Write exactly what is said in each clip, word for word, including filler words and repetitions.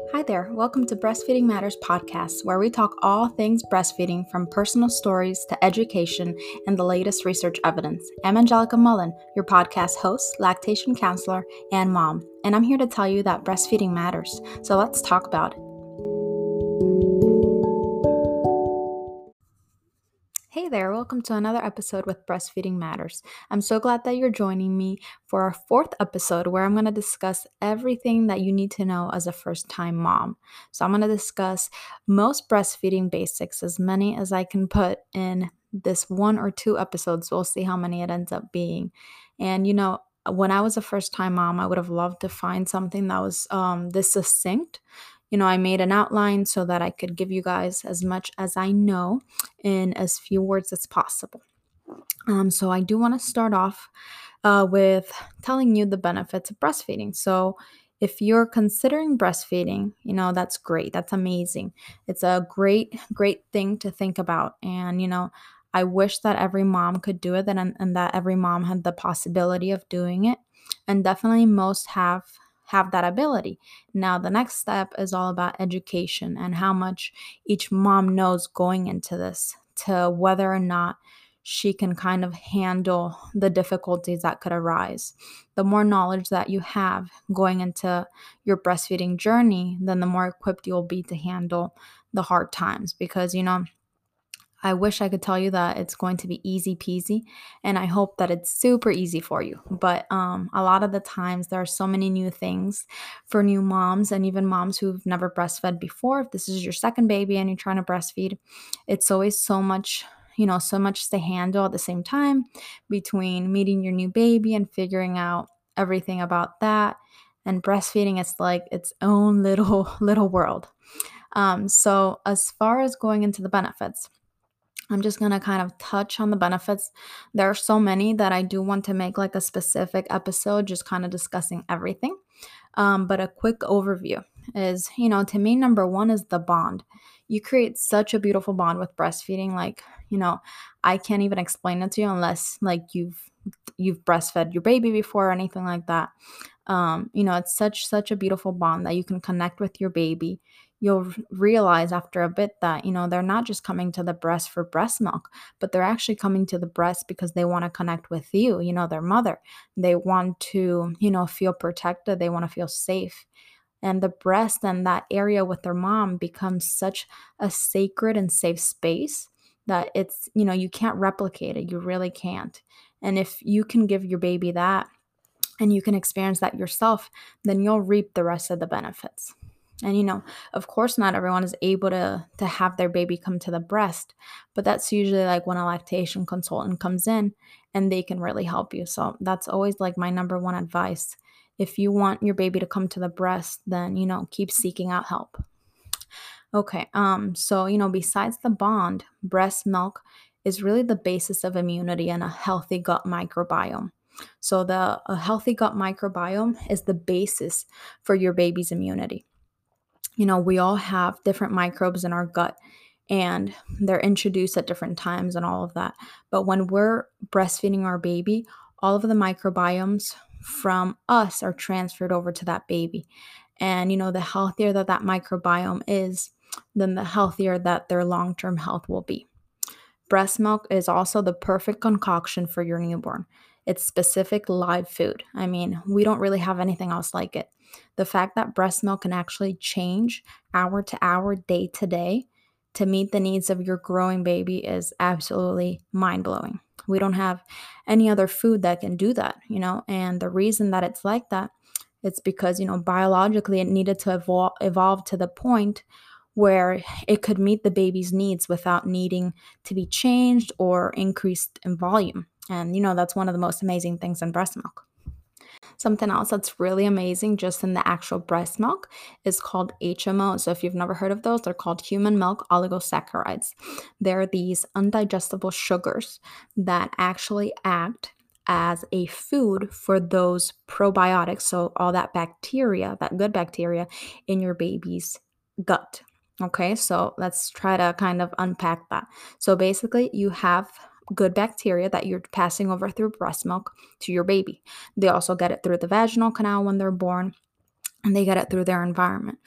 Hi there, welcome to Breastfeeding Matters podcast, where we talk all things breastfeeding from personal stories to education and the latest research evidence. I'm Angelica Mullen, your podcast host, lactation counselor, and mom, and I'm here to tell you that breastfeeding matters. So let's talk about it. Hey there, welcome to another episode with Breastfeeding Matters. I'm so glad that you're joining me for our fourth episode where I'm going to discuss everything that you need to know as a first time mom. So, I'm going to discuss most breastfeeding basics, as many as I can put in this one or two episodes. We'll see how many it ends up being. And, you know, when I was a first time mom, I would have loved to find something that was um, this succinct. You know, I made an outline so that I could give you guys as much as I know in as few words as possible. Um, so I do want to start off uh, with telling you the benefits of breastfeeding. So if you're considering breastfeeding, you know, that's great. That's amazing. It's a great, great thing to think about. And, you know, I wish that every mom could do it and, and that every mom had the possibility of doing it. And definitely most have have that ability. Now, the next step is all about education and how much each mom knows going into this to whether or not she can kind of handle the difficulties that could arise. The more knowledge that you have going into your breastfeeding journey, then the more equipped you'll be to handle the hard times. Because, you know, I wish I could tell you that it's going to be easy peasy, and I hope that it's super easy for you. But um, a lot of the times, there are so many new things for new moms and even moms who've never breastfed before. If this is your second baby and you're trying to breastfeed, it's always so much, you know, so much to handle at the same time between meeting your new baby and figuring out everything about that. And breastfeeding, it's like its own little little world. Um, so as far as going into the benefits, I'm just going to kind of touch on the benefits. There are so many that I do want to make like a specific episode, just kind of discussing everything. Um, but a quick overview is, you know, to me, number one is the bond. You create such a beautiful bond with breastfeeding. Like, you know, I can't even explain it to you unless like you've you've breastfed your baby before or anything like that. Um, you know, it's such such a beautiful bond that you can connect with your baby. You'll r- realize after a bit that, you know, they're not just coming to the breast for breast milk, but they're actually coming to the breast because they want to connect with you, you know, their mother. They want to, you know, feel protected, they want to feel safe. And the breast and that area with their mom becomes such a sacred and safe space that it's, you know, you can't replicate it. You really can't. And if you can give your baby that, and you can experience that yourself, then you'll reap the rest of the benefits. And you know, of course, not everyone is able to to have their baby come to the breast, but that's usually like when a lactation consultant comes in and they can really help you. So that's always like my number one advice. If you want your baby to come to the breast, then you know, keep seeking out help. Okay, um, so you know, besides the bond, breast milk is really the basis of immunity and a healthy gut microbiome. So the a healthy gut microbiome is the basis for your baby's immunity. You know, we all have different microbes in our gut and they're introduced at different times and all of that. But when we're breastfeeding our baby, all of the microbiomes from us are transferred over to that baby. And, you know, the healthier that that microbiome is, then the healthier that their long term health will be. Breast milk is also the perfect concoction for your newborn. It's specific live food. I mean, we don't really have anything else like it. The fact that breast milk can actually change hour to hour, day to day to meet the needs of your growing baby is absolutely mind blowing. We don't have any other food that can do that, you know, and the reason that it's like that, it's because, you know, biologically it needed to evol- evolve to the point where it could meet the baby's needs without needing to be changed or increased in volume. And, you know, that's one of the most amazing things in breast milk. Something else that's really amazing just in the actual breast milk is called H M O. So if you've never heard of those, they're called human milk oligosaccharides. They're these undigestible sugars that actually act as a food for those probiotics, so all that bacteria, that good bacteria in your baby's gut. Okay, so let's try to kind of unpack that. So basically, you have good bacteria that you're passing over through breast milk to your baby. They also get it through the vaginal canal when they're born, and they get it through their environment.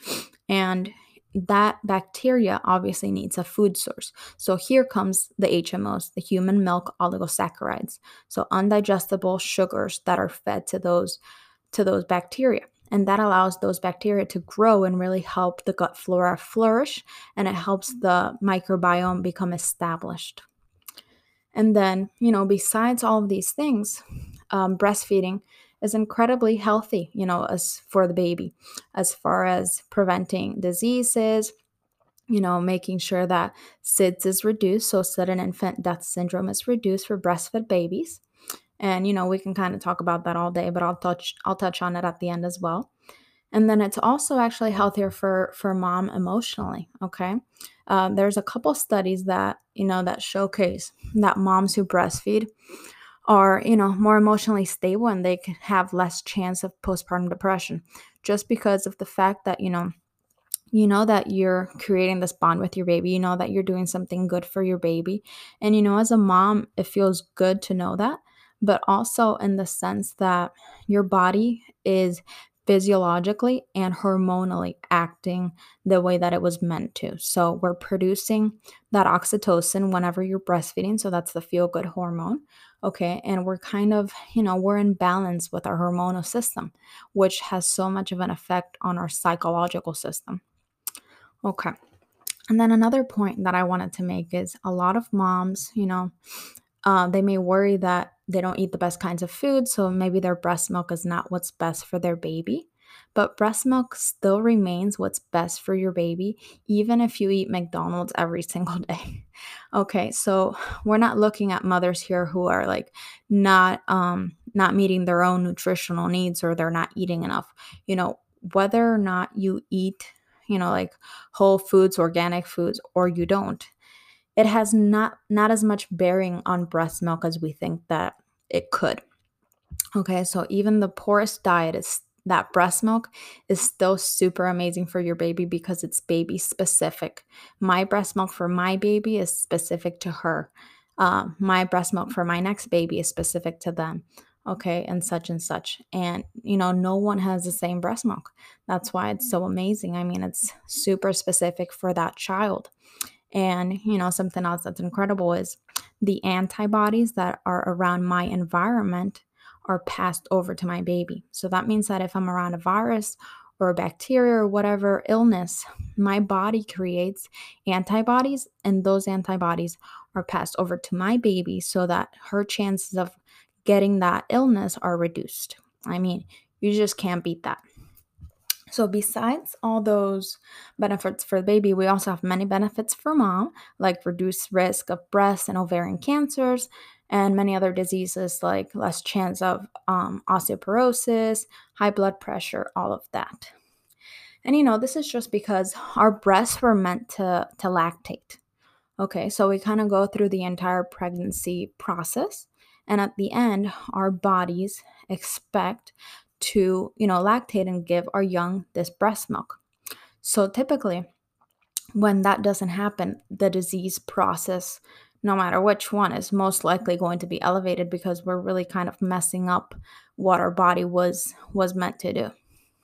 And that bacteria obviously needs a food source. So here comes the H M Os, the human milk oligosaccharides. So undigestible sugars that are fed to those to those bacteria. And that allows those bacteria to grow and really help the gut flora flourish, and it helps the microbiome become established. And then, you know, besides all of these things, um, breastfeeding is incredibly healthy, you know, as for the baby, as far as preventing diseases, you know, making sure that S I D S is reduced, so sudden infant death syndrome is reduced for breastfed babies. And you know, we can kind of talk about that all day, but I'll touch I'll touch on it at the end as well. And then it's also actually healthier for for mom emotionally. Okay, um, there's a couple studies that you know that showcase that moms who breastfeed are you know more emotionally stable, and they can have less chance of postpartum depression, just because of the fact that you know you know that you're creating this bond with your baby, you know that you're doing something good for your baby. And you know, as a mom, it feels good to know that, but also in the sense that your body is physiologically and hormonally acting the way that it was meant to. So we're producing that oxytocin whenever you're breastfeeding, so that's the feel good hormone. Okay, and we're kind of, you know, we're in balance with our hormonal system, which has so much of an effect on our psychological system. Okay. And then another point that I wanted to make is a lot of moms, you know, uh, they may worry that they don't eat the best kinds of food, so maybe their breast milk is not what's best for their baby. But breast milk still remains what's best for your baby, even if you eat McDonald's every single day. Okay, so we're not looking at mothers here who are like not um not meeting their own nutritional needs, or they're not eating enough. You know, whether or not you eat, you know, like whole foods, organic foods, or you don't, it has not not as much bearing on breast milk as we think that it could. Okay, so even the poorest diet is that breast milk is still super amazing for your baby because it's baby specific. My breast milk for my baby is specific to her. Uh, my breast milk for my next baby is specific to them. Okay, and such and such. And, you know, no one has the same breast milk. That's why it's so amazing. I mean, it's super specific for that child. And, you know, something else that's incredible is the antibodies that are around my environment are passed over to my baby. So that means that if I'm around a virus or a bacteria or whatever illness, my body creates antibodies, and those antibodies are passed over to my baby so that her chances of getting that illness are reduced. I mean, you just can't beat that. So, besides all those benefits for the baby, we also have many benefits for mom, like reduced risk of breast and ovarian cancers, and many other diseases like less chance of um, osteoporosis, high blood pressure, all of that. And you know, this is just because our breasts were meant to, to lactate. Okay, so we kind of go through the entire pregnancy process, and at the end, our bodies expect to, you know, lactate and give our young this breast milk. So typically, when that doesn't happen, the disease process, no matter which one, is most likely going to be elevated because we're really kind of messing up what our body was was meant to do.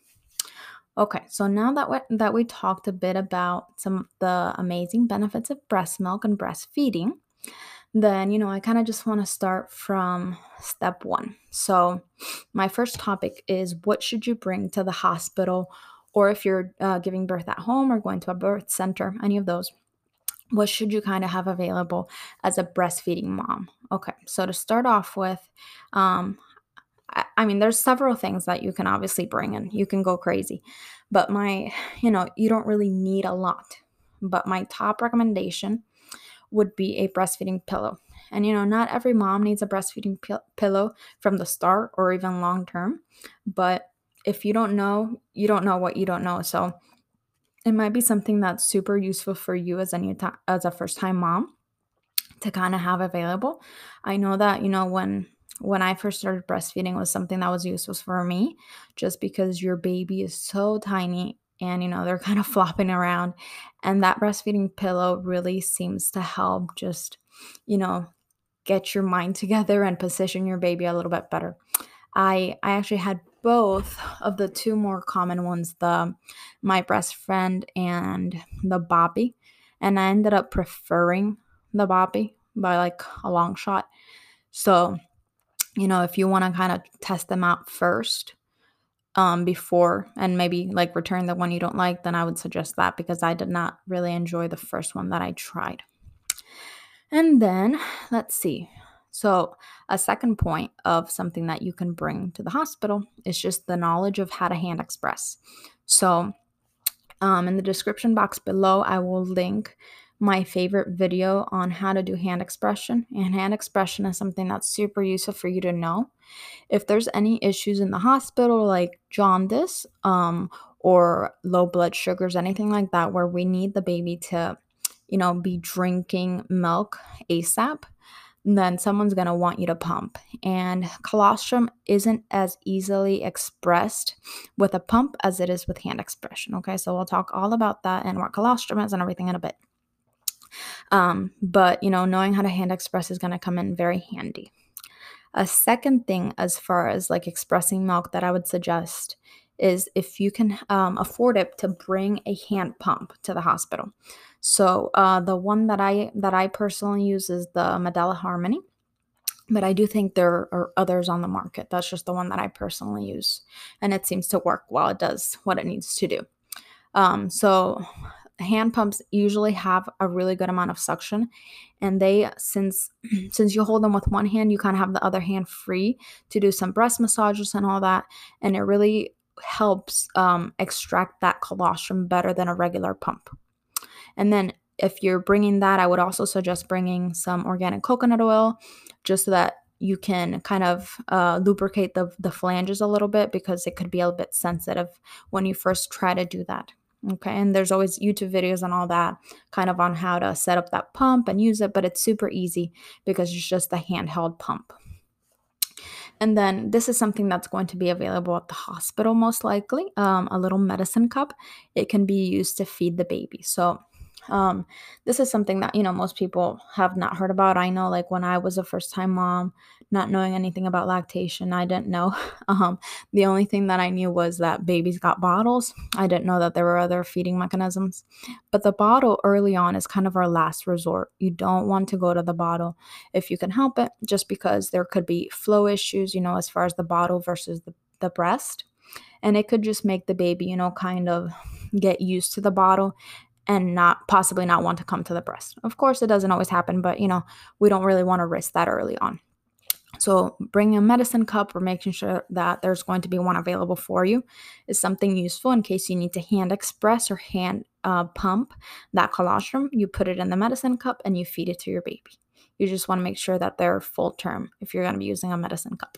Okay, so now that we, that we talked a bit about some of the amazing benefits of breast milk and breastfeeding, then, you know, I kind of just want to start from step one. So, my first topic is what should you bring to the hospital, or if you're uh, giving birth at home or going to a birth center, any of those, what should you kind of have available as a breastfeeding mom? Okay, so to start off with, um, I, I mean, there's several things that you can obviously bring in. You can go crazy, but my, you know, you don't really need a lot. But my top recommendation would be a breastfeeding pillow. And you know, not every mom needs a breastfeeding pi- pillow from the start or even long term. But if you don't know, you don't know what you don't know. So it might be something that's super useful for you as a new ti- as a first time mom to kind of have available. I know that, you know, when when I first started breastfeeding was something that was useful for me, just because your baby is so tiny and you know they're kind of flopping around, and that breastfeeding pillow really seems to help just, you know, get your mind together and position your baby a little bit better. I I actually had both of the two more common ones, the My Breast Friend and the Boppy, and I ended up preferring the Boppy by like a long shot. So, you know, if you want to kind of test them out first, um, before and maybe like return the one you don't like, then I would suggest that because I did not really enjoy the first one that I tried. And then let's see. So, a second point of something that you can bring to the hospital is just the knowledge of how to hand express. So, um, in the description box below, I will link my favorite video on how to do hand expression. And hand expression is something that's super useful for you to know. If there's any issues in the hospital, like jaundice, um, or low blood sugars, anything like that, where we need the baby to, you know, be drinking milk ASAP, then someone's going to want you to pump. And colostrum isn't as easily expressed with a pump as it is with hand expression. Okay, so we'll talk all about that and what colostrum is and everything in a bit. Um, but, you know, knowing how to hand express is going to come in very handy. A second thing, as far as like expressing milk, that I would suggest is if you can um, afford it, to bring a hand pump to the hospital. So uh, the one that I that I personally use is the Medela Harmony, but I do think there are others on the market. That's just the one that I personally use, and it seems to work well. It does what it needs to do. Um, so hand pumps usually have a really good amount of suction, and they since since you hold them with one hand, you kind of have the other hand free to do some breast massages and all that, and it really helps um, extract that colostrum better than a regular pump. And then if you're bringing that, I would also suggest bringing some organic coconut oil, just so that you can kind of uh, lubricate the, the flanges a little bit, because it could be a bit sensitive when you first try to do that. Okay, and there's always YouTube videos and all that kind of on how to set up that pump and use it, but it's super easy because it's just a handheld pump. And then this is something that's going to be available at the hospital most likely, um, a little medicine cup. It can be used to feed the baby. So um, this is something that, you know, most people have not heard about. I know, like when I was a first time mom, not knowing anything about lactation, I didn't know. Um, the only thing that I knew was that babies got bottles. I didn't know that there were other feeding mechanisms. But the bottle early on is kind of our last resort. You don't want to go to the bottle if you can help it, just because there could be flow issues, you know, as far as the bottle versus the, the breast. And it could just make the baby, you know, kind of get used to the bottle and not possibly not want to come to the breast. Of course, it doesn't always happen, but, you know, we don't really want to risk that early on. So bringing a medicine cup or making sure that there's going to be one available for you is something useful in case you need to hand express or hand uh, pump that colostrum. You put it in the medicine cup and you feed it to your baby. You just want to make sure that they're full term if you're going to be using a medicine cup.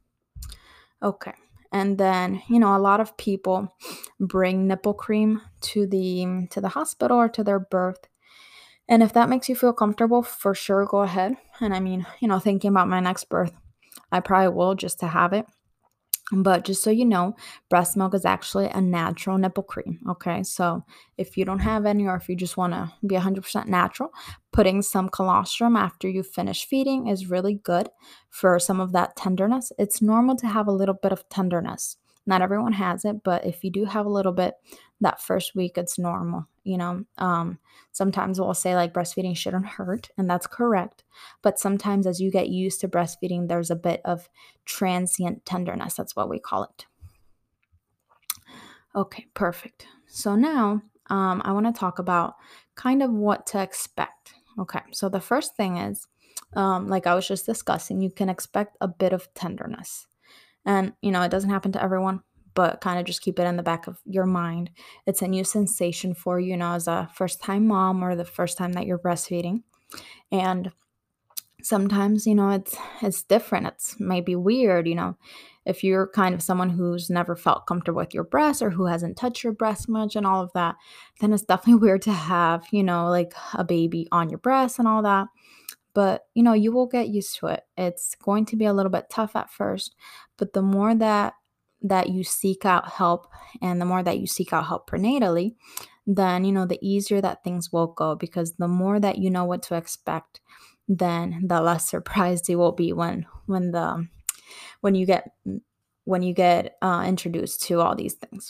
Okay. And then, you know, a lot of people bring nipple cream to the to the hospital or to their birth. And if that makes you feel comfortable, for sure, go ahead. And I mean, you know, thinking about my next birth, I probably will, just to have it. But just so you know, breast milk is actually a natural nipple cream. Okay. So if you don't have any, or if you just want to be one hundred percent natural, putting some colostrum after you finish feeding is really good for some of that tenderness. It's normal to have a little bit of tenderness. Not everyone has it, but if you do have a little bit that first week, it's normal. You know, um, sometimes we'll say like breastfeeding shouldn't hurt, and that's correct. But sometimes as you get used to breastfeeding, there's a bit of transient tenderness. That's what we call it. Okay, perfect. So now um, I want to talk about kind of what to expect. Okay, so the first thing is, um, like I was just discussing, you can expect a bit of tenderness. And, you know, it doesn't happen to everyone, but kind of just keep it in the back of your mind. It's a new sensation for you, you know, as a first time mom or the first time that you're breastfeeding. And sometimes, you know, it's it's different. It's maybe weird, you know. If you're kind of someone who's never felt comfortable with your breast or who hasn't touched your breast much and all of that, then it's definitely weird to have, you know, like a baby on your breast and all that. But, you know, you will get used to it. It's going to be a little bit tough at first, but the more that that you seek out help, and the more that you seek out help prenatally, then, you know, the easier that things will go, because the more that you know what to expect, then the less surprised you will be when when the when you get when you get uh, introduced to all these things.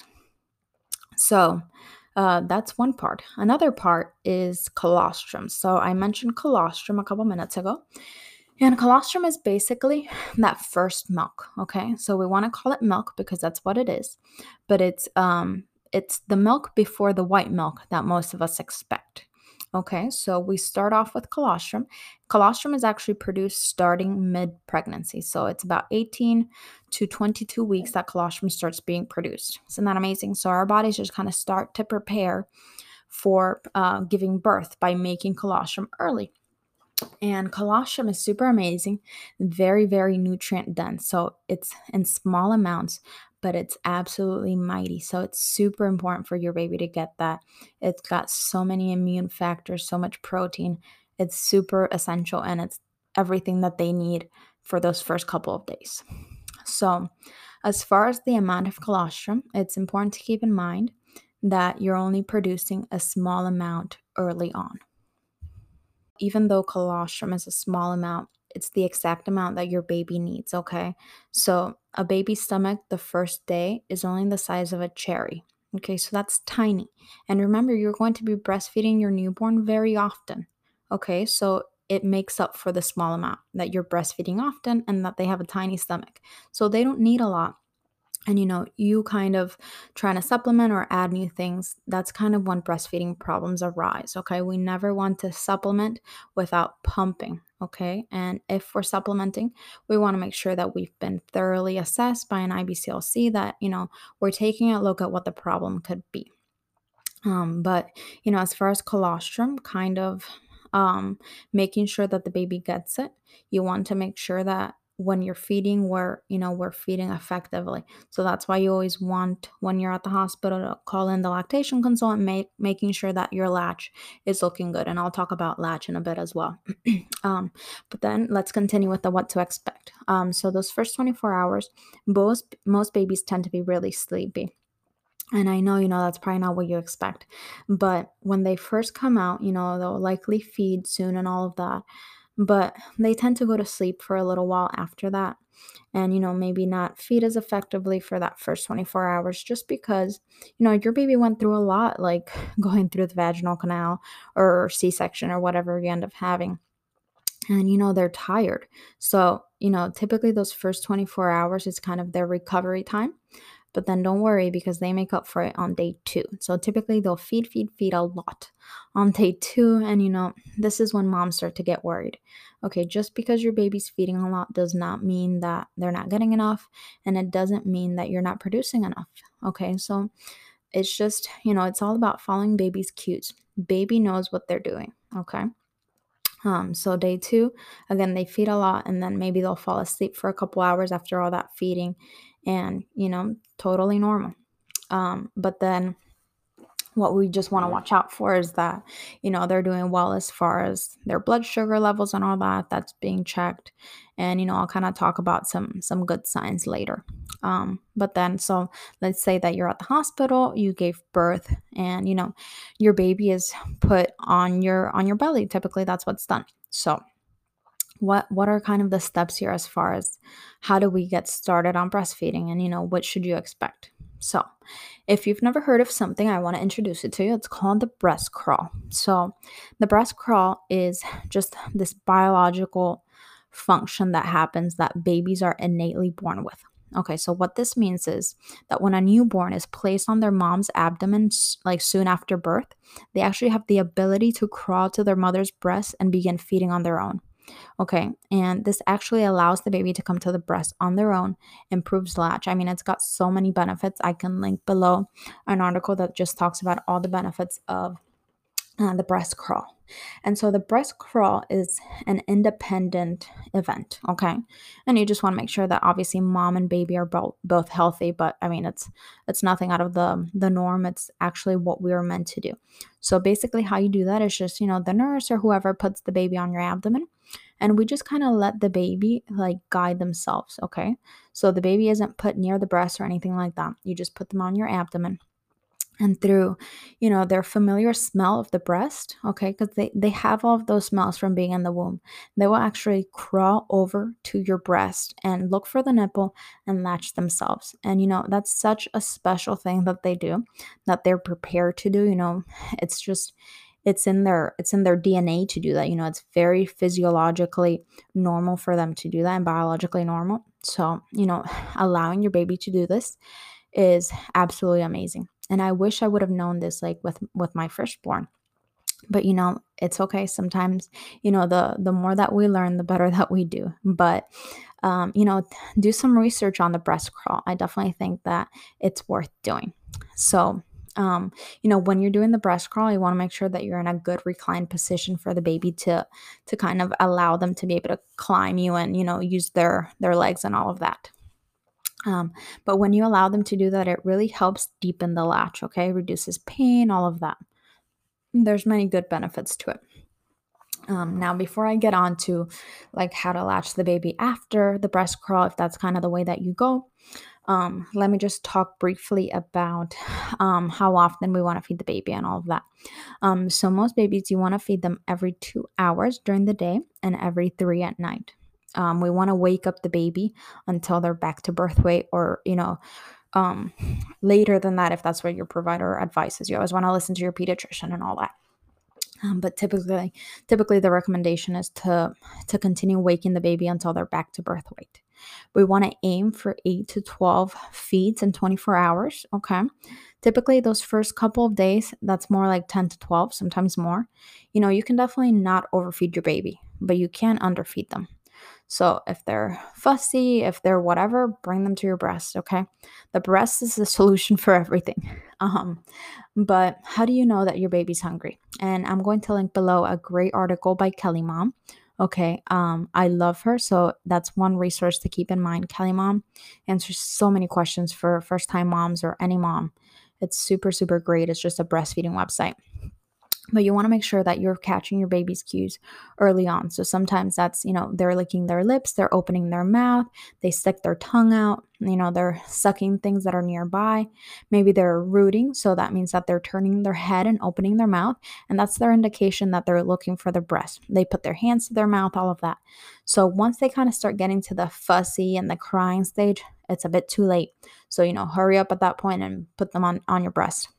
So uh, that's one part. Another part is colostrum. So I mentioned colostrum a couple minutes ago. And colostrum is basically that first milk, okay? So we want to call it milk because that's what it is. But it's um it's the milk before the white milk that most of us expect. Okay? So we start off with colostrum. Colostrum is actually produced starting mid-pregnancy. So it's about eighteen to twenty-two weeks that colostrum starts being produced. Isn't that amazing? So our bodies just kind of start to prepare for uh, giving birth by making colostrum early. And colostrum is super amazing, very, very nutrient dense. So it's in small amounts, but it's absolutely mighty. So it's super important for your baby to get that. It's got so many immune factors, so much protein. It's super essential and it's everything that they need for those first couple of days. So, as far as the amount of colostrum, it's important to keep in mind that you're only producing a small amount early on. Even though colostrum is a small amount, it's the exact amount that your baby needs, okay? So, a baby's stomach the first day is only the size of a cherry. Okay, so that's tiny. And remember, you're going to be breastfeeding your newborn very often. Okay, so it makes up for the small amount that you're breastfeeding often and that they have a tiny stomach. So they don't need a lot, and you know you kind of trying to supplement or add new things, that's kind of when breastfeeding problems arise. Okay, we never want to supplement without pumping. Okay, and if we're supplementing, we want to make sure that we've been thoroughly assessed by an I B C L C, that you know we're taking a look at what the problem could be. Um, but you know, as far as colostrum, kind of um, making sure that the baby gets it, you want to make sure that when you're feeding, we're you know we're feeding effectively. So that's why you always want, when you're at the hospital, to call in the lactation consultant, make, making sure that your latch is looking good. And I'll talk about latch in a bit as well. um, but then let's continue with the what to expect. Um, so those first twenty-four hours, most most babies tend to be really sleepy. And I know, you know, that's probably not what you expect. But when they first come out, you know, they'll likely feed soon and all of that. But they tend to go to sleep for a little while after that. And, you know, maybe not feed as effectively for that first twenty-four hours, just because, you know, your baby went through a lot, like going through the vaginal canal or C section or whatever you end up having. And, you know, they're tired. So, you know, typically those first twenty-four hours is kind of their recovery time. But then don't worry, because they make up for it on day two. So typically they'll feed, feed, feed a lot on day two. And you know, this is when moms start to get worried. Okay, just because your baby's feeding a lot does not mean that they're not getting enough. And it doesn't mean that you're not producing enough. Okay, so it's just, you know, it's all about following baby's cues. Baby knows what they're doing. Okay. Um, so day two, again, they feed a lot and then maybe they'll fall asleep for a couple hours after all that feeding, and you know, totally normal. Um, but then what we just want to watch out for is that, you know, they're doing well as far as their blood sugar levels and all that, that's being checked. And, you know, I'll kind of talk about some some good signs later. Um, but then, so let's say that you're at the hospital, you gave birth, and, you know, your baby is put on your on your belly. Typically, that's what's done. So what what are kind of the steps here as far as how do we get started on breastfeeding, and you know what should you expect? So if you've never heard of something, I want to introduce it to you. It's called the breast crawl. So the breast crawl is just this biological function that happens that babies are innately born with. Okay, so what this means is that when a newborn is placed on their mom's abdomen, like soon after birth, they actually have the ability to crawl to their mother's breast and begin feeding on their own. Okay, and this actually allows the baby to come to the breast on their own, improves latch. I mean, it's got so many benefits. I can link below an article that just talks about all the benefits of uh, the breast crawl. And so the breast crawl is an independent event, okay? And you just want to make sure that obviously mom and baby are both both healthy, but I mean it's it's nothing out of the the norm. It's actually what we were meant to do. So basically how you do that is just, you know, the nurse or whoever puts the baby on your abdomen, and we just kind of let the baby like guide themselves, okay? So the baby isn't put near the breast or anything like that. You just put them on your abdomen, and through, you know, their familiar smell of the breast, okay, because they, they have all of those smells from being in the womb. They will actually crawl over to your breast and look for the nipple and latch themselves. And, you know, that's such a special thing that they do, that they're prepared to do. You know, it's just, it's in their it's in their D N A to do that. You know, it's very physiologically normal for them to do that and biologically normal. So, you know, allowing your baby to do this is absolutely amazing. And I wish I would have known this like with with my firstborn. But you know, it's okay. Sometimes, you know, the the more that we learn, the better that we do. But um, you know, do some research on the breast crawl. I definitely think that it's worth doing. So um, you know, when you're doing the breast crawl, you want to make sure that you're in a good reclined position for the baby to to kind of allow them to be able to climb you and, you know, use their their legs and all of that. Um, but when you allow them to do that, it really helps deepen the latch, okay? Reduces pain, all of that. There's many good benefits to it. Um, now, before I get on to like how to latch the baby after the breast crawl, if that's kind of the way that you go, um, let me just talk briefly about um, how often we want to feed the baby and all of that. Um, so, most babies, you want to feed them every two hours during the day and every three at night. Um, we want to wake up the baby until they're back to birth weight, or, you know, um, later than that if that's what your provider advises. You always want to listen to your pediatrician and all that. Um, but typically, typically the recommendation is to to continue waking the baby until they're back to birth weight. We want to aim for eight to twelve feeds in twenty-four hours. Okay. Typically, those first couple of days, that's more like ten to twelve, sometimes more. You know, you can definitely not overfeed your baby, but you can underfeed them. So if they're fussy, if they're whatever, bring them to your breast, okay? The breast is the solution for everything. Um, but how do you know that your baby's hungry? And I'm going to link below a great article by Kelly Mom. Okay, um, I love her, so that's one resource to keep in mind. Kelly Mom answers so many questions for first-time moms or any mom. It's super, super great. It's just a breastfeeding website. But you want to make sure that you're catching your baby's cues early on. So sometimes that's, you know, they're licking their lips, they're opening their mouth, they stick their tongue out, you know, they're sucking things that are nearby. Maybe they're rooting. So that means that they're turning their head and opening their mouth. And that's their indication that they're looking for the breast. They put their hands to their mouth, all of that. So once they kind of start getting to the fussy and the crying stage, it's a bit too late. So, you know, hurry up at that point and put them on, on your breast.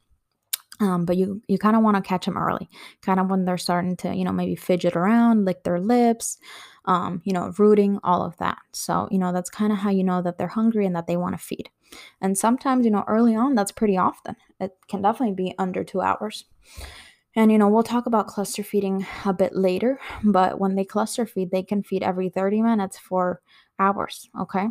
Um, but you you kind of want to catch them early, kind of when they're starting to, you know, maybe fidget around, lick their lips, um, you know, rooting, all of that. So, you know, that's kind of how you know that they're hungry and that they want to feed. And sometimes, you know, early on, that's pretty often. It can definitely be under two hours. And, you know, we'll talk about cluster feeding a bit later, but when they cluster feed, they can feed every thirty minutes for hours, okay?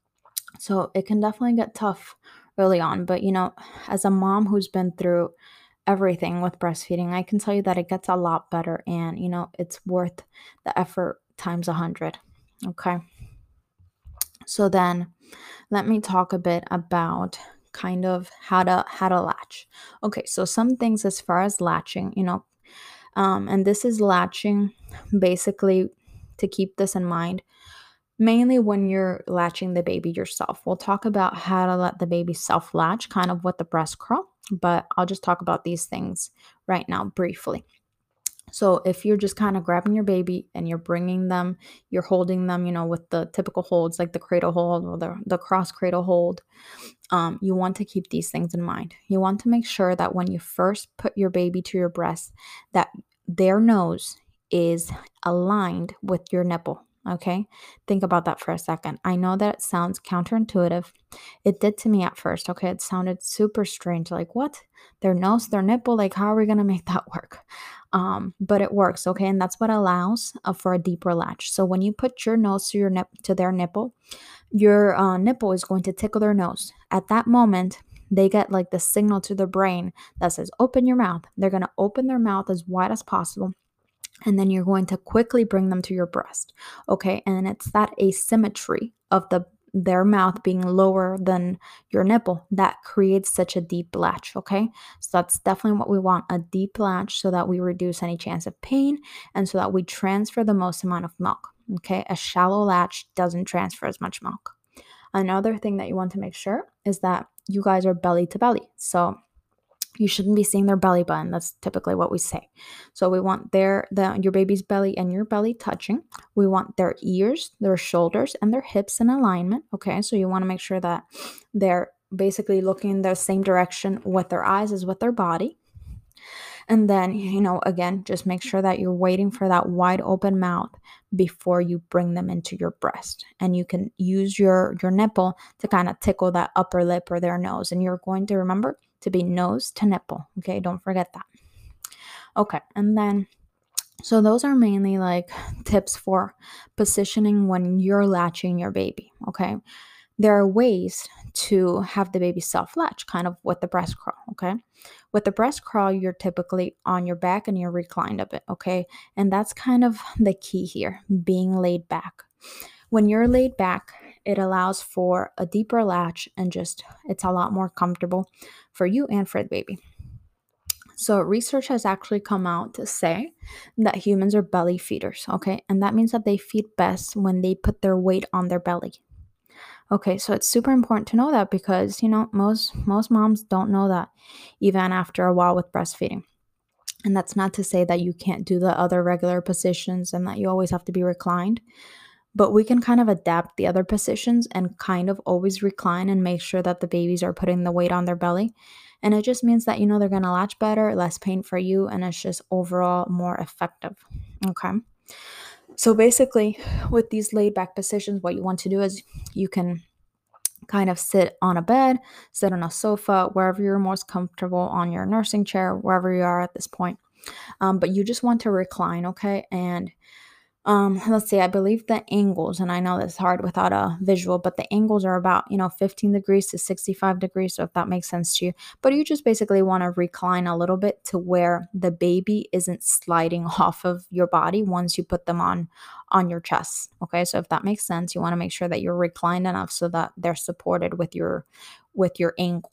So it can definitely get tough early on. But, you know, as a mom who's been through everything with breastfeeding, I can tell you that it gets a lot better and, you know, it's worth the effort times a hundred. Okay. So then let me talk a bit about kind of how to how to latch. Okay, so some things as far as latching, you know, um, and this is latching basically to keep this in mind. Mainly when you're latching the baby yourself. We'll talk about how to let the baby self latch, kind of with the breast crawl, but I'll just talk about these things right now briefly. So, if you're just kind of grabbing your baby and you're bringing them, you're holding them, you know, with the typical holds like the cradle hold or the, the cross cradle hold, um, you want to keep these things in mind. You want to make sure that when you first put your baby to your breast, that their nose is aligned with your nipple. Okay, think about that for a second. I know that it sounds counterintuitive. It did to me at first. Okay, it sounded super strange. Like, what? Their nose, their nipple? Like, how are we going to make that work? Um, but it works. Okay, and that's what allows uh, for a deeper latch. So when you put your nose to your nip to their nipple, your uh, nipple is going to tickle their nose. At that moment, they get like the signal to their brain that says, open your mouth. They're going to open their mouth as wide as possible. And then you're going to quickly bring them to your breast. Okay. And it's that asymmetry of the their mouth being lower than your nipple that creates such a deep latch. Okay. So that's definitely what we want, a deep latch, so that we reduce any chance of pain and so that we transfer the most amount of milk. Okay. A shallow latch doesn't transfer as much milk. Another thing that you want to make sure is that you guys are belly to belly. So You shouldn't be seeing their belly button. That's typically what we say. So we want their the your baby's belly and your belly touching. We want their ears, their shoulders, and their hips in alignment. Okay, so you want to make sure that they're basically looking in the same direction with their eyes as with their body. And then, you know, again, just make sure that you're waiting for that wide open mouth before you bring them into your breast. And you can use your your nipple to kind of tickle that upper lip or their nose. And you're going to remember to be nose to nipple. Okay, don't forget that. Okay, and then so those are mainly like tips for positioning when you're latching your baby. Okay, there are ways to have the baby self-latch, kind of with the breast crawl, okay? With the breast crawl, you're typically on your back and you're reclined a bit, okay? And that's kind of the key here, being laid back. When you're laid back, it allows for a deeper latch and just it's a lot more comfortable for you and for the baby. So research has actually come out to say that humans are belly feeders, okay? And that means that they feed best when they put their weight on their belly. Okay, so it's super important to know that because, you know, most most moms don't know that even after a while with breastfeeding. And that's not to say that you can't do the other regular positions and that you always have to be reclined, but we can kind of adapt the other positions and kind of always recline and make sure that the babies are putting the weight on their belly. And it just means that, you know, they're going to latch better, less pain for you, and it's just overall more effective. Okay. So basically, with these laid back positions, what you want to do is you can kind of sit on a bed, sit on a sofa, wherever you're most comfortable, on your nursing chair, wherever you are at this point. Um, but you just want to recline, okay? And um, let's see, I believe the angles, and I know that's hard without a visual, but the angles are about, you know, fifteen degrees to sixty-five degrees. So if that makes sense to you, but you just basically want to recline a little bit to where the baby isn't sliding off of your body once you put them on, on your chest. Okay. So if that makes sense, you want to make sure that you're reclined enough so that they're supported with your, with your angle.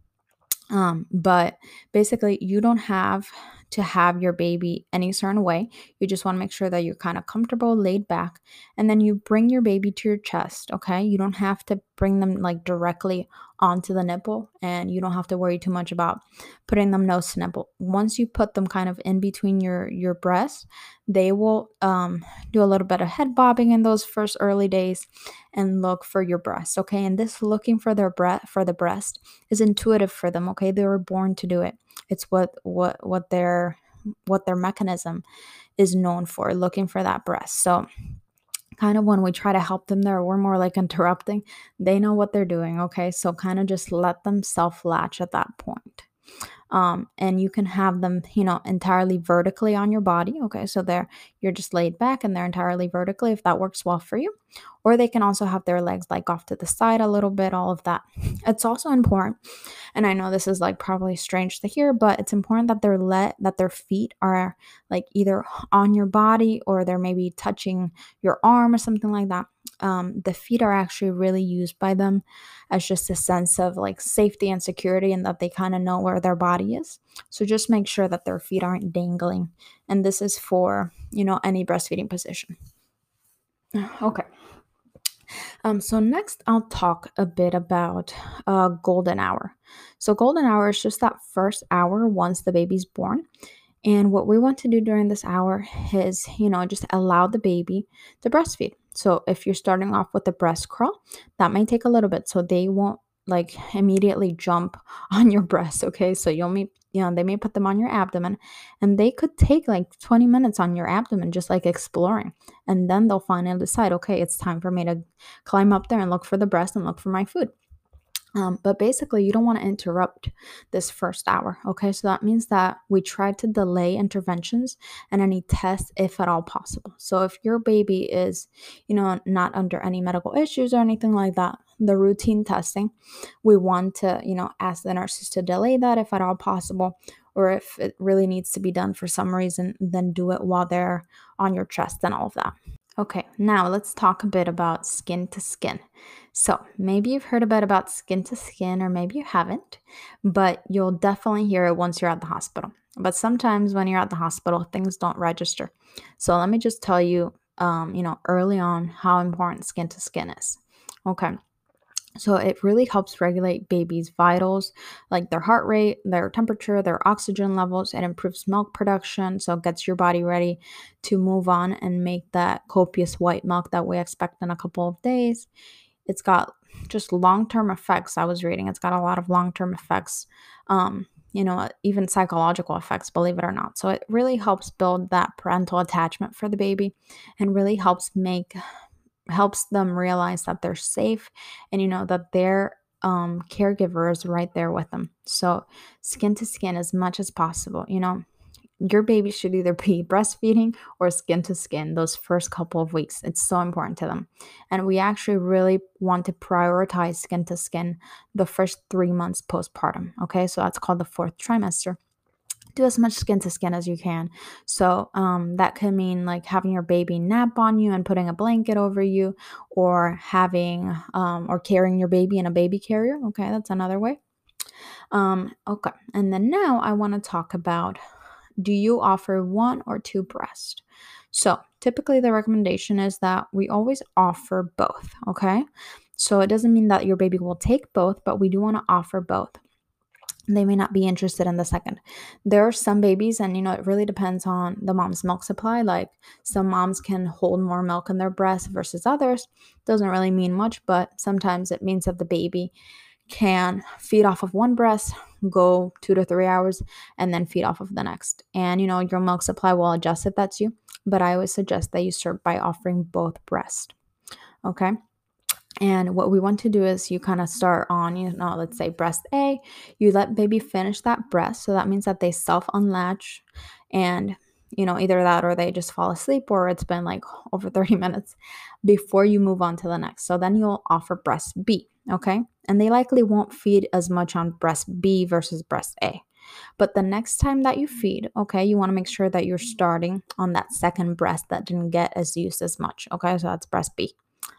Um, but basically, you don't have to have your baby any certain way. You just want to make sure that you're kind of comfortable, laid back, and then you bring your baby to your chest. Okay, you don't have to bring them like directly onto the nipple, and you don't have to worry too much about putting them nose to nipple. Once you put them kind of in between your your breasts, they will um, do a little bit of head bobbing in those first early days, and look for your breast. Okay, and this looking for their breath for the breast is intuitive for them. Okay, they were born to do it. It's what what what their what their mechanism is known for, looking for that breast. So kind of when we try to help them there, we're more like interrupting. They know what they're doing. Okay, so kind of just let them self latch at that point. Um, and you can have them, you know, entirely vertically on your body. Okay, so they're you're just laid back and they're entirely vertically if that works well for you. Or they can also have their legs like off to the side a little bit, all of that. It's also important, and I know this is like probably strange to hear, but it's important that they're let that their feet are like either on your body or they're maybe touching your arm or something like that. Um, the feet are actually really used by them as just a sense of like safety and security and that they kind of know where their body is. So just make sure that their feet aren't dangling. And this is for, you know, any breastfeeding position. Okay. Um, so next I'll talk a bit about uh, golden hour. So golden hour is just that first hour once the baby's born. And what we want to do during this hour is, you know, just allow the baby to breastfeed. So if you're starting off with the breast crawl, that may take a little bit. So they won't like immediately jump on your breast. Okay. So you'll meet, you know, they may put them on your abdomen and they could take like twenty minutes on your abdomen, just like exploring. And then they'll finally decide, okay, it's time for me to climb up there and look for the breast and look for my food. Um, but basically, you don't want to interrupt this first hour. Okay, so that means that we try to delay interventions and any tests if at all possible. So if your baby is, you know, not under any medical issues or anything like that, the routine testing, we want to, you know, ask the nurses to delay that if at all possible, or if it really needs to be done for some reason, then do it while they're on your chest and all of that. Okay, now let's talk a bit about skin to skin. So maybe you've heard a bit about skin to skin, or maybe you haven't, but you'll definitely hear it once you're at the hospital. But sometimes when you're at the hospital, things don't register. So let me just tell you, um, you know, early on how important skin to skin is. Okay. So it really helps regulate babies' vitals, like their heart rate, their temperature, their oxygen levels. It improves milk production, so it gets your body ready to move on and make that copious white milk that we expect in a couple of days. It's got just long-term effects. I was reading it's got a lot of long-term effects, um, you know, even psychological effects, believe it or not. So it really helps build that parental attachment for the baby and really helps make helps them realize that they're safe and you know that their um caregiver is right there with them. So skin to skin as much as possible. You know, your baby should either be breastfeeding or skin to skin those first couple of weeks. It's so important to them. And we actually really want to prioritize skin to skin the first three months postpartum. Okay. So that's called the fourth trimester. Do as much skin to skin as you can. So um, that could mean like having your baby nap on you and putting a blanket over you, or having um, or carrying your baby in a baby carrier. Okay, that's another way. Um, okay, and then now I want to talk about, do you offer one or two breast? So typically the recommendation is that we always offer both. Okay, so it doesn't mean that your baby will take both, but we do want to offer both. They may not be interested in the second. There are some babies, and you know, it really depends on the mom's milk supply. Like some moms can hold more milk in their breast versus others. Doesn't really mean much, but sometimes it means that the baby can feed off of one breast, go two to three hours, and then feed off of the next. And you know, your milk supply will adjust if that's you. But I always suggest that you start by offering both breast. Okay. And what we want to do is you kind of start on, you know, let's say breast A, you let baby finish that breast. So that means that they self unlatch and, you know, either that or they just fall asleep or it's been like over thirty minutes before you move on to the next. So then you'll offer breast B, okay? And they likely won't feed as much on breast B versus breast A. But the next time that you feed, okay, you want to make sure that you're starting on that second breast that didn't get as used as much, okay? So that's breast B.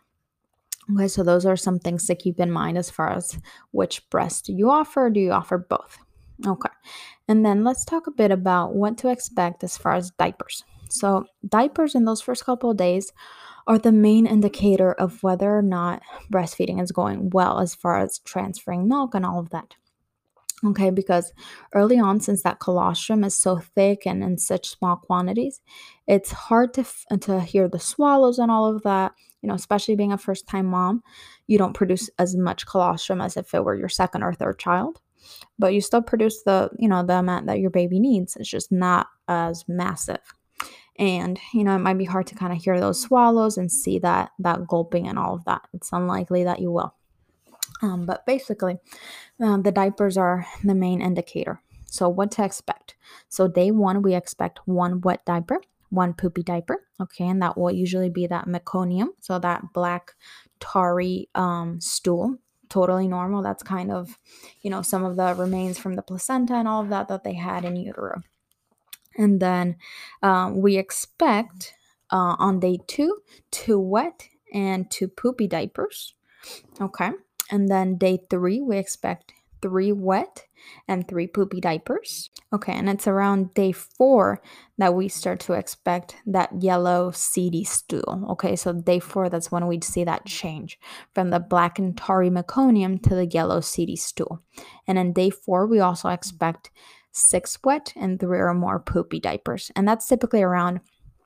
Okay, so those are some things to keep in mind as far as which breast do you offer. Do you offer both? Okay, and then let's talk a bit about what to expect as far as diapers. So, diapers in those first couple of days are the main indicator of whether or not breastfeeding is going well as far as transferring milk and all of that. Okay, because early on, since that colostrum is so thick and in such small quantities, it's hard to f- to hear the swallows and all of that. You know, especially being a first time mom, you don't produce as much colostrum as if it were your second or third child, but you still produce the you know the amount that your baby needs. It's just not as massive, and you know it might be hard to kind of hear those swallows and see that that gulping and all of that. It's unlikely that you will. Um, but basically, um, the diapers are the main indicator. So, what to expect? So, day one, we expect one wet diaper, one poopy diaper. Okay, and that will usually be that meconium, so that black tarry um, stool. Totally normal. That's kind of, you know, some of the remains from the placenta and all of that that they had in utero. And then um, we expect uh, on day two, two wet and two poopy diapers. Okay. And then day three, we expect three wet and three poopy diapers. Okay. And it's around day four that we start to expect that yellow seedy stool. Okay. So day four, that's when we'd see that change from the black and tarry meconium to the yellow seedy stool. And in day four, we also expect six wet and three or more poopy diapers. And that's typically around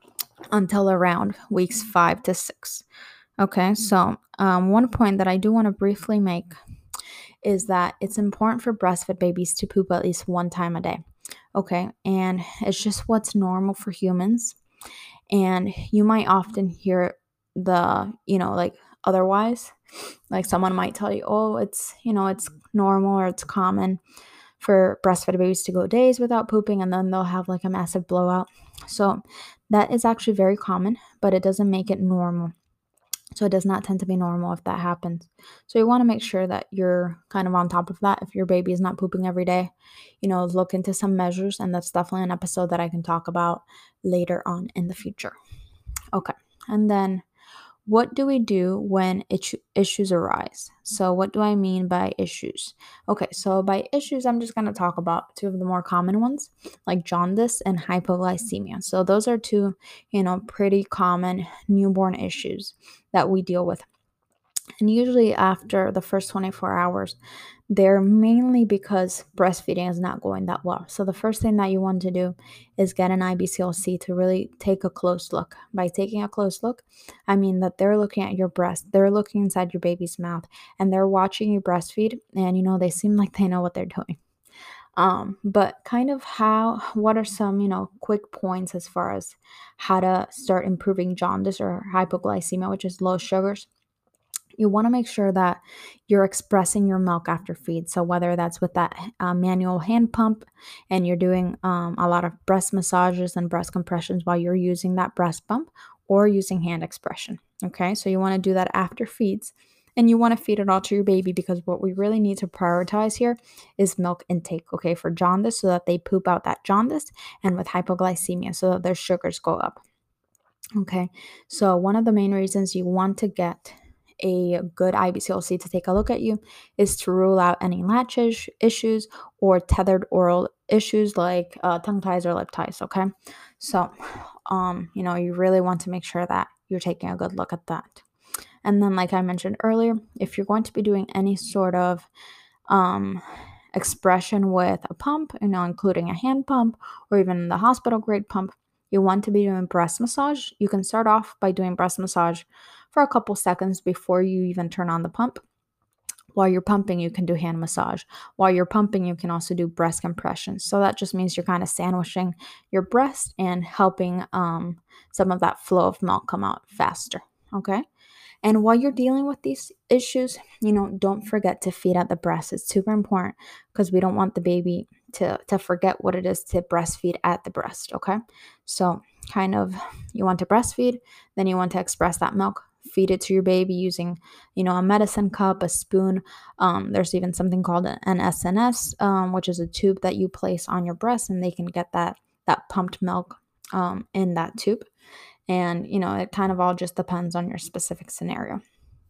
until around weeks five to six. Okay, so um, one point that I do want to briefly make is that it's important for breastfed babies to poop at least one time a day. Okay, and it's just what's normal for humans. And you might often hear the, you know, like otherwise, like someone might tell you, oh, it's, you know, it's normal or it's common for breastfed babies to go days without pooping and then they'll have like a massive blowout. So that is actually very common, but it doesn't make it normal. So it does not tend to be normal if that happens. So you want to make sure that you're kind of on top of that. If your baby is not pooping every day, you know, look into some measures. And that's definitely an episode that I can talk about later on in the future. Okay. And then what do we do when itch- issues arise? So what do I mean by issues? Okay, so by issues, I'm just going to talk about two of the more common ones, like jaundice and hypoglycemia. So those are two, you know, pretty common newborn issues that we deal with. And usually after the first twenty-four hours, they're mainly because breastfeeding is not going that well. So the first thing that you want to do is get an I B C L C to really take a close look. By taking a close look, I mean that they're looking at your breast, they're looking inside your baby's mouth, and they're watching you breastfeed, and you know they seem like they know what they're doing. Um, but kind of how, what are some, you know, quick points as far as how to start improving jaundice or hypoglycemia, which is low sugars? You want to make sure that you're expressing your milk after feed. So whether that's with that uh, manual hand pump and you're doing um, a lot of breast massages and breast compressions while you're using that breast pump, or using hand expression. Okay, so you want to do that after feeds, and you want to feed it all to your baby, because what we really need to prioritize here is milk intake, okay, for jaundice, so that they poop out that jaundice, and with hypoglycemia so that their sugars go up. Okay, so one of the main reasons you want to get a good I B C L C to take a look at you is to rule out any latch is- issues or tethered oral issues like uh, tongue ties or lip ties. Okay, so um, you know, you really want to make sure that you're taking a good look at that. And then, like I mentioned earlier, if you're going to be doing any sort of um, expression with a pump, you know, including a hand pump or even the hospital grade pump, you want to be doing breast massage. You can start off by doing breast massage for a couple seconds before you even turn on the pump. While you're pumping, you can do hand massage. While you're pumping, you can also do breast compressions. So that just means you're kind of sandwiching your breast and helping um, some of that flow of milk come out faster. Okay. And while you're dealing with these issues, you know, don't forget to feed at the breast. It's super important because we don't want the baby to to forget what it is to breastfeed at the breast, okay? So, kind of you want to breastfeed, then you want to express that milk, feed it to your baby using, you know, a medicine cup, a spoon. Um, there's even something called an S N S, um, which is a tube that you place on your breast, and they can get that that pumped milk um, in that tube. And, you know, it kind of all just depends on your specific scenario.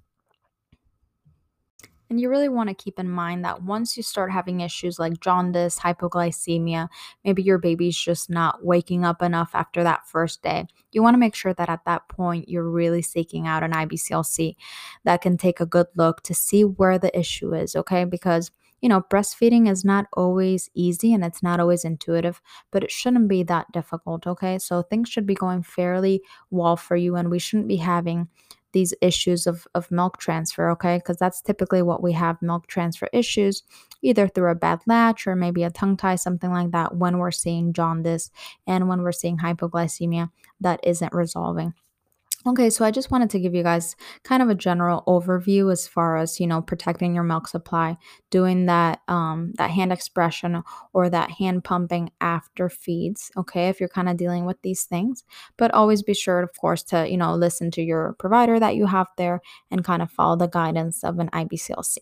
And you really want to keep in mind that once you start having issues like jaundice, hypoglycemia, maybe your baby's just not waking up enough after that first day, you want to make sure that at that point you're really seeking out an I B C L C that can take a good look to see where the issue is, okay? Because you know, breastfeeding is not always easy and it's not always intuitive, but it shouldn't be that difficult, okay? So things should be going fairly well for you, and we shouldn't be having these issues of, of milk transfer, okay? Because that's typically what we have, milk transfer issues, either through a bad latch or maybe a tongue tie, something like that, when we're seeing jaundice and when we're seeing hypoglycemia that isn't resolving. Okay, so I just wanted to give you guys kind of a general overview as far as, you know, protecting your milk supply, doing that um that hand expression or that hand pumping after feeds, okay, if you're kind of dealing with these things. But always be sure, of course, to, you know, listen to your provider that you have there and kind of follow the guidance of an I B C L C.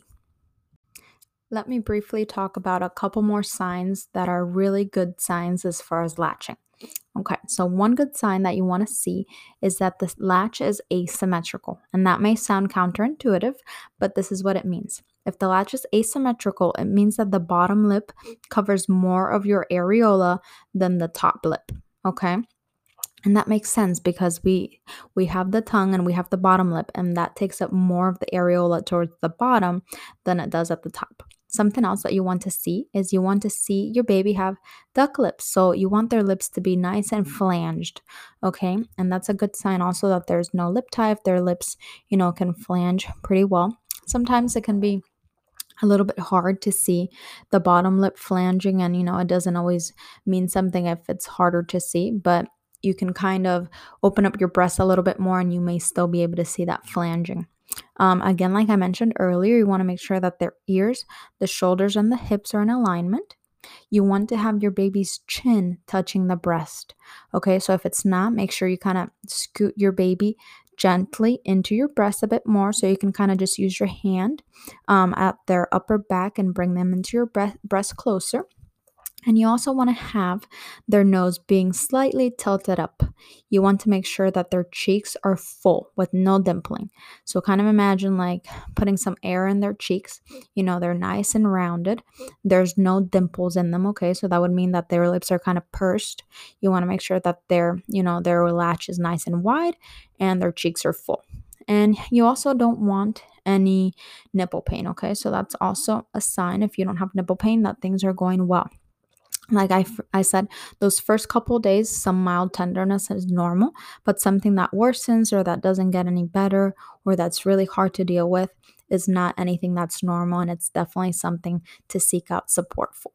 Let me briefly talk about a couple more signs that are really good signs as far as latching. Okay, so one good sign that you want to see is that the latch is asymmetrical. And that may sound counterintuitive, but this is what it means. If the latch is asymmetrical, it means that the bottom lip covers more of your areola than the top lip. Okay? And that makes sense because we we have the tongue and we have the bottom lip, and that takes up more of the areola towards the bottom than it does at the top. Something else that you want to see is you want to see your baby have duck lips. So you want their lips to be nice and flanged, okay? And that's a good sign also that there's no lip tie if their lips, you know, can flange pretty well. Sometimes it can be a little bit hard to see the bottom lip flanging, and you know it doesn't always mean something if it's harder to see, but you can kind of open up your breast a little bit more and you may still be able to see that flanging. Um, again, like I mentioned earlier, you want to make sure that their ears, the shoulders, and the hips are in alignment. You want to have your baby's chin touching the breast. Okay, so if it's not, make sure you kind of scoot your baby gently into your breast a bit more, so you can kind of just use your hand um, at their upper back and bring them into your breast, breast closer. And you also want to have their nose being slightly tilted up. You want to make sure that their cheeks are full with no dimpling. So kind of imagine like putting some air in their cheeks. You know, they're nice and rounded. There's no dimples in them, okay? So that would mean that their lips are kind of pursed. You want to make sure that their, you know, their latch is nice and wide and their cheeks are full. And you also don't want any nipple pain, okay? So that's also a sign, if you don't have nipple pain, that things are going well. Like I, f- I said, those first couple days, some mild tenderness is normal, but something that worsens or that doesn't get any better or that's really hard to deal with is not anything that's normal, and it's definitely something to seek out support for.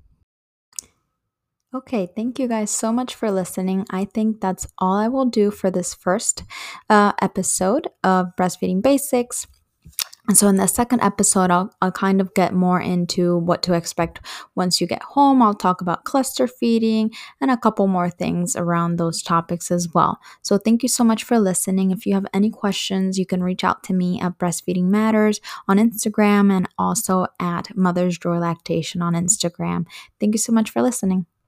Okay, thank you guys so much for listening. I think that's all I will do for this first uh, episode of Breastfeeding Basics. And so in the second episode, I'll, I'll kind of get more into what to expect once you get home. I'll talk about cluster feeding and a couple more things around those topics as well. So thank you so much for listening. If you have any questions, you can reach out to me at Breastfeeding Matters on Instagram and also at Mother's Joy Lactation on Instagram. Thank you so much for listening.